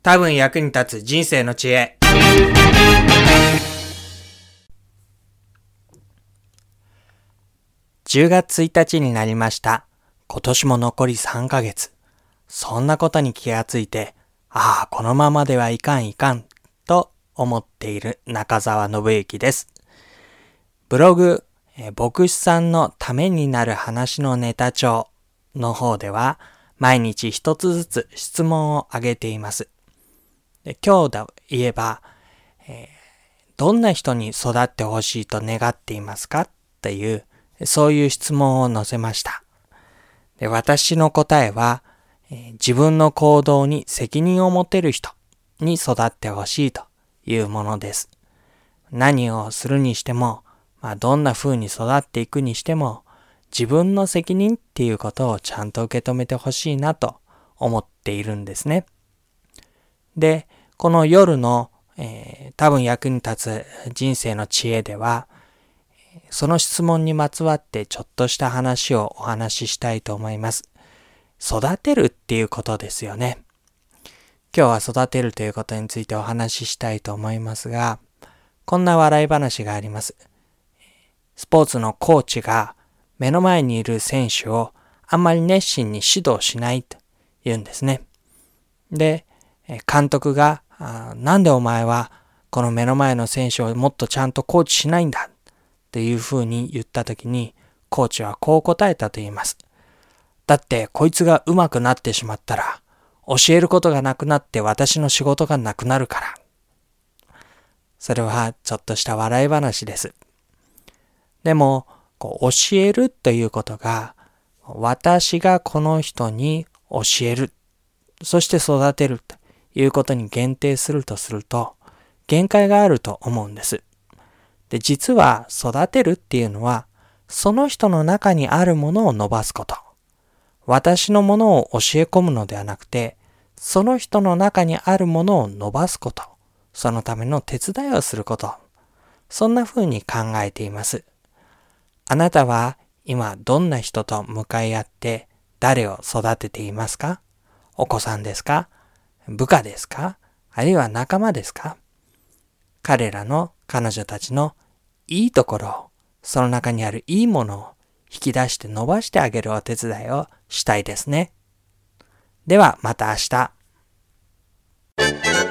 多分役に立つ人生の知恵。10月1日になりました。今年も残り3ヶ月。そんなことに気がついて、このままではいかんと思っている中澤信之です。ブログ、牧師さんのためになる話のネタ帳の方では、毎日一つずつ質問をあげています。で今日で言えば、どんな人に育ってほしいと願っていますかっていう、そういう質問を載せました。で私の答えは、自分の行動に責任を持てる人に育ってほしいというものです。何をするにしても、どんな風に育っていくにしても、自分の責任っていうことをちゃんと受け止めてほしいなと思っているんですね。で、この夜の、多分役に立つ人生の知恵では、その質問にまつわってちょっとした話をお話ししたいと思います。育てるっていうことですよね。今日は育てるということについてお話ししたいと思いますが、こんな笑い話があります。スポーツのコーチが目の前にいる選手をあんまり熱心に指導しないと言うんですね。で、監督がなんでお前はこの目の前の選手をもっとちゃんとコーチしないんだっていうふうに言ったときに、コーチはこう答えたと言います。だってこいつが上手くなってしまったら教えることがなくなって私の仕事がなくなるから。それはちょっとした笑い話です。でも教えるということが、私がこの人に教える、そして育てるということに限定するとすると、限界があると思うんです。で、実は育てるっていうのは、その人の中にあるものを伸ばすこと。私のものを教え込むのではなくて、その人の中にあるものを伸ばすこと。そのための手伝いをすること。そんな風に考えています。あなたは今どんな人と向かい合って誰を育てていますか？お子さんですか？部下ですか？あるいは仲間ですか？彼女たちのいいところを、その中にあるいいものを引き出して伸ばしてあげるお手伝いをしたいですね。ではまた明日。